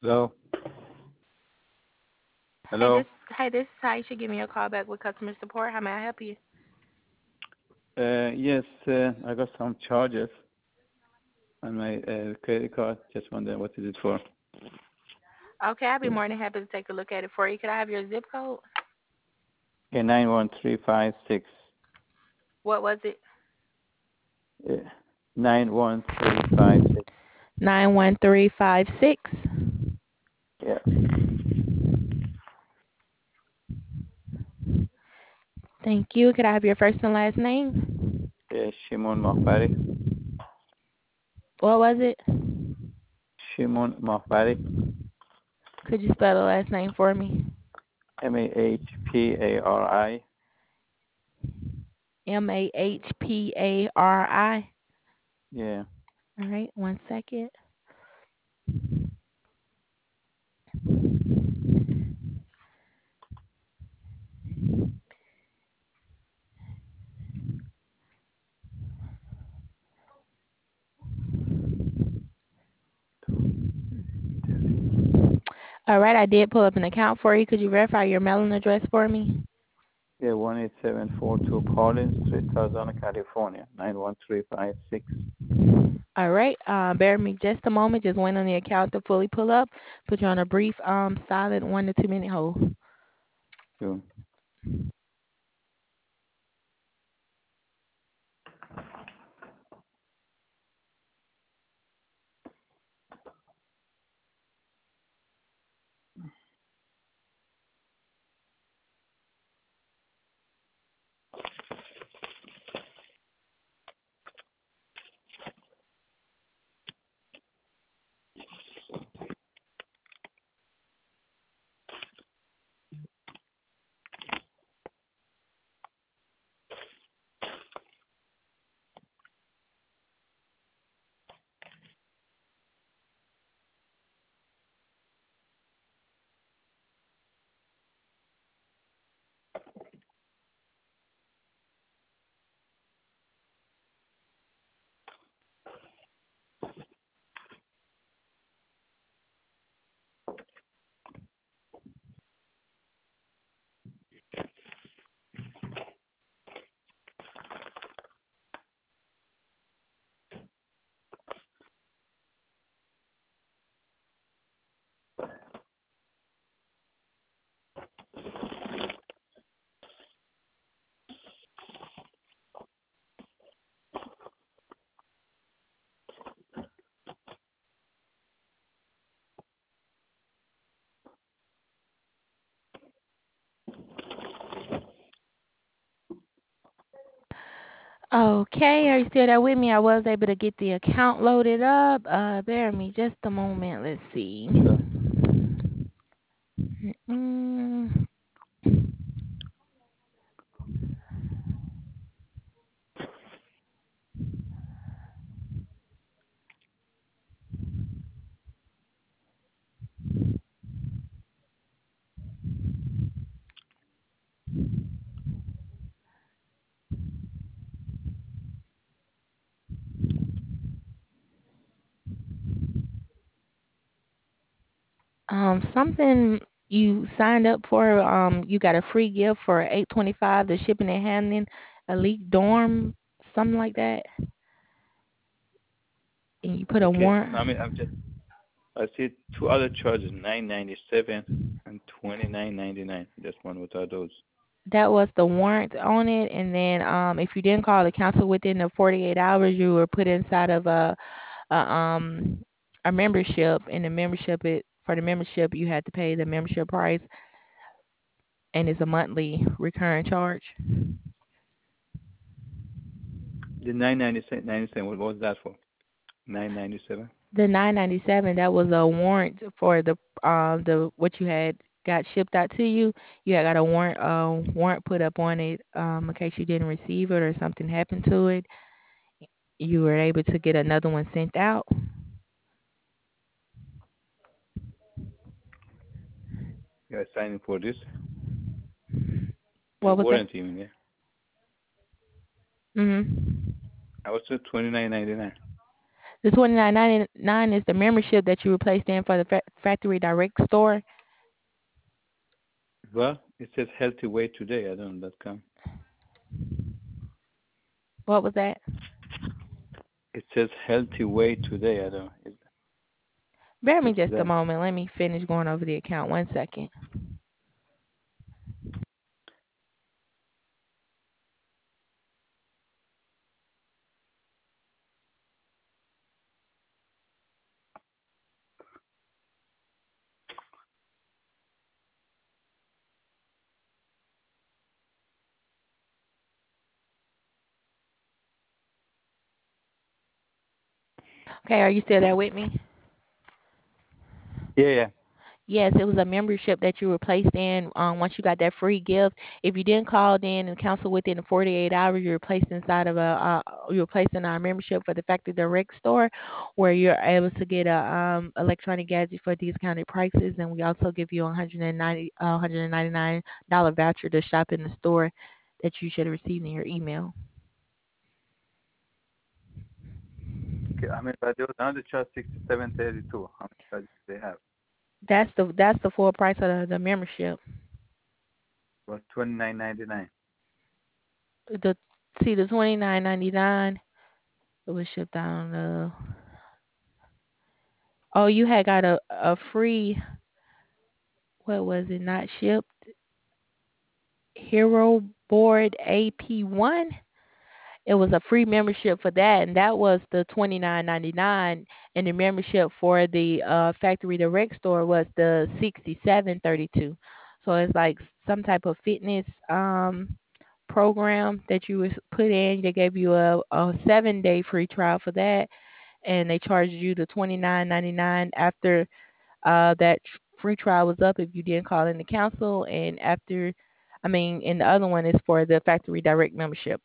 Hello. Hey, Hello. this is Aisha. Give me a call back with customer support. How may I help you? Yes, I got some charges on my credit card. Just wondering what is it for? Okay, I'd be more than happy to take a look at it for you. Could I have your zip code? Okay, 91356. What was it? 91356. 91356. Yeah. Thank you. Could I have your first and last name? Shimon Mahbari. What was it? Shimon Mahbari. Could you spell the last name for me? Mahpari. Mahpari. Yeah. All right, one second. All right, I did pull up an account for you. Could you verify your mailing address for me? Yeah, 18742 Pauline Street, Tarzana, California, 91356. All right, bear with me just a moment. Just wait on the account to fully pull up. Put you on a brief, silent 1 to 2 minute hold. Sure. Okay, are you still there with me? I was able to get the account loaded up. Bear with me just a moment. Let's see. Sure. Mm, something you signed up for. You got a free gift for 825. The shipping and handling, elite dorm, something like that. And you put a Okay. warrant. I mean, I see two other charges, 997 and 29.99. Just one. What are those? That was the warrant on it, and then if you didn't call the council within the 48 hours, you were put inside of a um a membership. And the membership, it for the membership you had to pay the membership price, and it's a monthly recurring charge. The 997. What was that for? 997. The 997, that was a warrant for the what you had got shipped out to you. You had got a warrant put up on it, in case you didn't receive it or something happened to it. You were able to get another one sent out. You are signing for this. The What was that? warranty, you mean, yeah. Mhm. I was at 29.99. The $29.99 is the membership that you replaced in for the Factory Direct store. Well, it says healthy weight today. I don't know .com. What was that? It says healthy weight today. I don't. Bear me What's just a that? moment. Let me finish going over the account. 1 second. Okay, are you still there with me? Yeah, yeah. Yes, it was a membership that you were placed in once you got that free gift. If you didn't call in and cancel within the 48 hours, you were placed inside of you were placed in our membership for the Factory Direct store, where you're able to get a electronic gadget for discounted prices, and we also give you a $199 voucher to shop in the store that you should have received in your email. Okay. I mean, but there was another charge 67.32. How many charges do they have? That's the full price of the membership. It was 29.99. The See, the $29.99 it was shipped out on the. Oh, you had got a free, what was it, not shipped? Hero Board AP1. It was a free membership for that, and that was the $29.99. And the membership for the Factory Direct store was the $67.32. So it's like some type of fitness program that you was put in. They gave you a 7-day free trial for that, and they charged you the $29.99 after that free trial was up if you didn't call in the council, and and the other one is for the Factory Direct membership.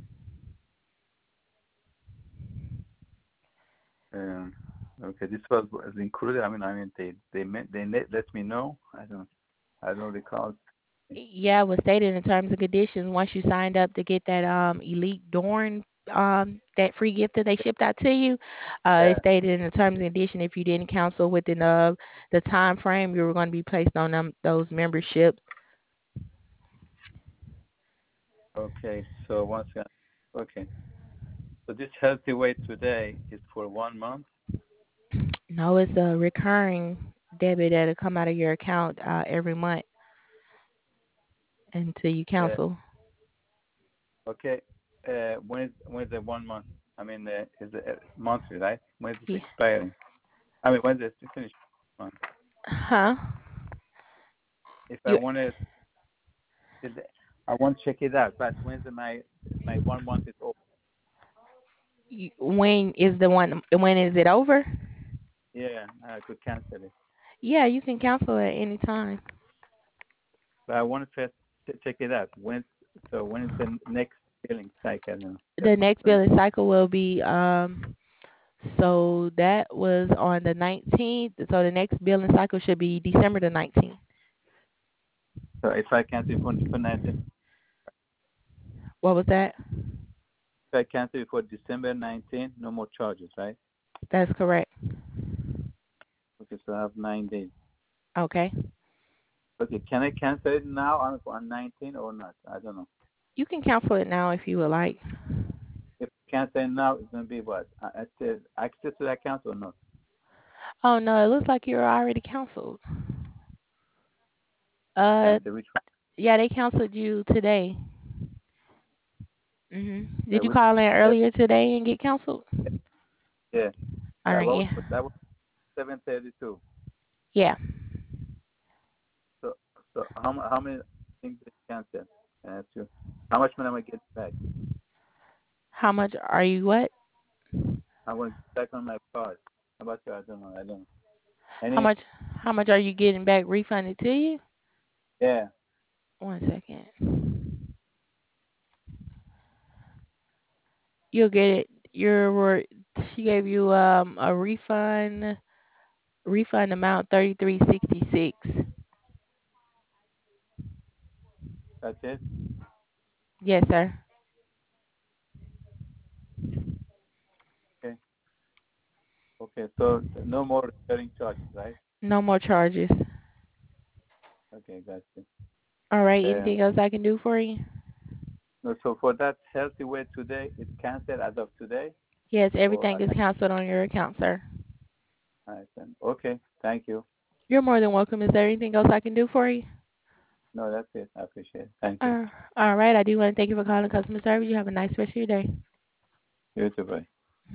Um, okay, this was included. They let me know. I don't recall. Yeah, it was stated in terms and conditions once you signed up to get that Elite Dorn that free gift that they shipped out to you. It Yeah. stated in the terms and condition if you didn't cancel within the time frame, you were going to be placed on those memberships. Okay. So once again, okay. So this healthy weight today is for 1 month. No, it's a recurring debit that'll come out of your account every month until you Uh, cancel. okay. When is the 1 month? I mean, is it monthly, right? When is it Yeah. expiring? I mean, when is it finished? Month. Huh? If I You, want to, I want to check it out. But when's my 1 month is over? when is the one? When is it over? Yeah, I could cancel it. Yeah, you can cancel at any time. But I want to first check it out. When is the next billing cycle? I don't know. The next billing cycle will be so that was on the 19th. So the next billing cycle should be December the 19th. So if I cancel for 19, What was that? if I cancel for December 19, no more charges, right? That's correct. Okay, so I have 9 days. Okay. Okay, can I cancel it now on 19 or not? I don't know. You can cancel it now if you would like. If I cancel it now, it's gonna be what? Access to the account or not? Oh no, it looks like you're already canceled. Uh, Cancel which one? yeah, they canceled you today. Did you Which? call in Uh, earlier today and get canceled? yeah. All right, yeah. That was 7:32. Yeah. So how many things did you cancel? Can I ask you? How much money am I getting back? How much are you what? I want to get back on my card. How about you? I don't know. I don't know. How Any? much how much are you getting back refunded to you? Yeah. 1 second. You'll get it. She gave you a refund amount 33.66. That's it. Yes, sir. Okay. Okay, so no more recurring charges, right? No more charges. Okay, gotcha. All right. Um, Anything else I can do for you? no, so for that healthy weight today, it's canceled as of today, Yes, or everything is canceled on your account, sir. I understand. Okay, thank you. You're more than welcome. Is there anything else I can do for you? No, that's it. I appreciate it. Thank you. All right. I do want to thank you for calling customer service. You have a nice rest of your day. You too, bye.